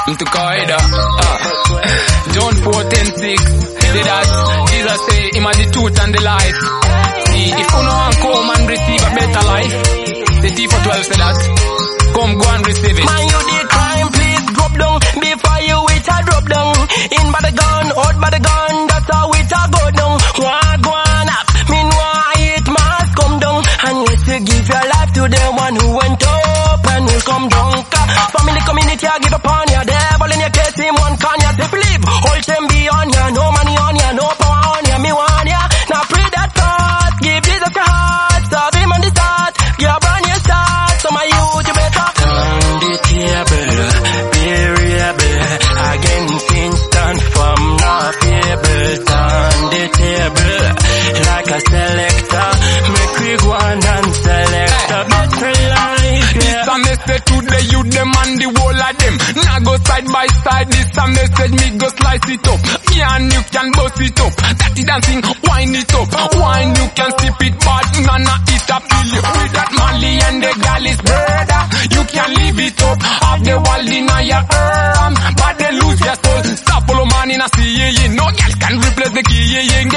into Qaeda. John 4:10-6. Say that Jesus say him are the truth and the life. See, if you know and come and receive a better life, the T412 say that. Come go and receive it. Man, you the crime, please drop down. Before you it a drop down. In by the gun, out by the gun, that's how it a go down. Go on up, meanwhile it must come down. Unless you give your life to the one who went up and will come down. Family, community, I give upon ya. Devil in your case, him one can ya. They believe, all shame be on ya. No money on ya, no power on ya. Me want ya. Now pray that God, give Jesus your heart. Serve him on the start, give a brand new start. So my youth, you better turn the table, variable. Against instant from not able. Turn the table, like a selector. Make we go on and select a better life. This a message to the youth, them and the whole of them. Now go side by side, this a message, me go slice it up. Me and you can bust it up. That is dancing, wind it up. Wine you can sip it, but nana it up till you. With that Molly and the Gallis brother, you can leave it up. Have the world in your arm, but they lose your soul. Stop follow man in a sea, no girl can replace the key,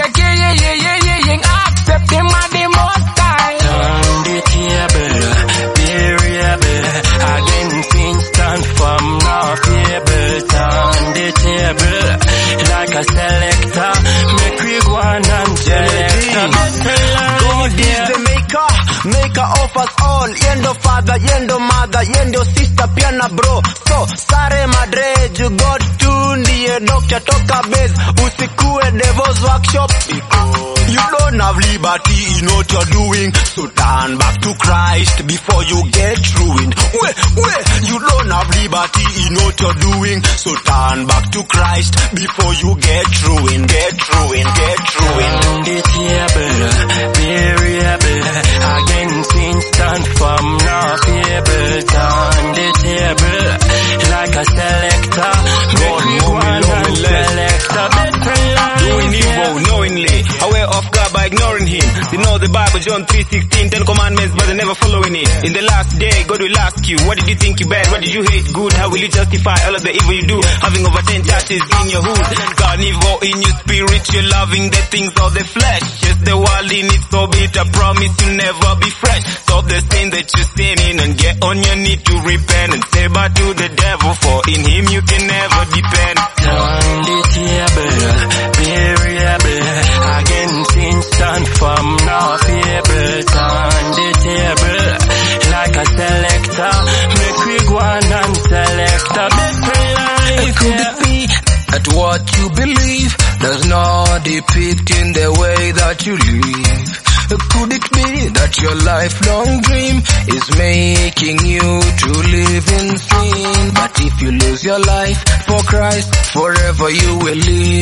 accept them and the most time. Turn the table, variable. Against instant from not able. Turn the table, like a selector. Make we go on and select a better life. God is the maker of us all. Yendo father, yendo mother, yendo sister, piana bro. So, sare madre, you got to ndiye doctor toka base. Usikue devil's workshop. You don't have liberty in what you're doing. So turn back to Christ before you get ruined. You don't have liberty in what you're doing. So turn back to Christ before you get ruined. Turn the table, variable. Against instant from not able. Turn the table, like a selector. Make we go and select a better life. Doing evil knowingly, aware of God by ignoring him. They know the Bible, John 3:16, 10 commandments, but they're never following it. In the last day, God will ask you, what did you think you bad? What did you hate good? How will you justify all of the evil you do? Having over 10 churches in your hood. Carnivore in your spirit, you're loving the things of the flesh. Yes, the world in it so bitter, promise you'll never be fresh. Stop the sin that you're sinning and get on your knee to repent and say bye to the devil, for in him you can never depend. Turn the table, variable. Against instant from not able. Turn the table, like a selector. Make we go on and select a better life. Could it be that what you believe does not depict in the way that you live? Could it be that your lifelong dream is making you to live in sin? But if you lose your life for Christ, forever you will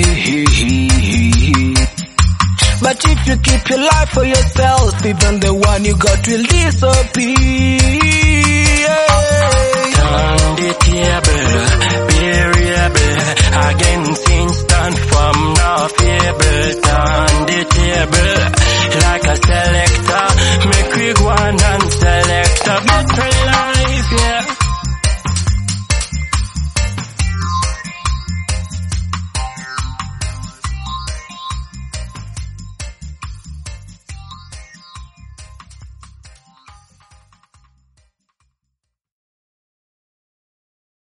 live. But if you keep your life for yourself, even the one you got will disappear. Turn the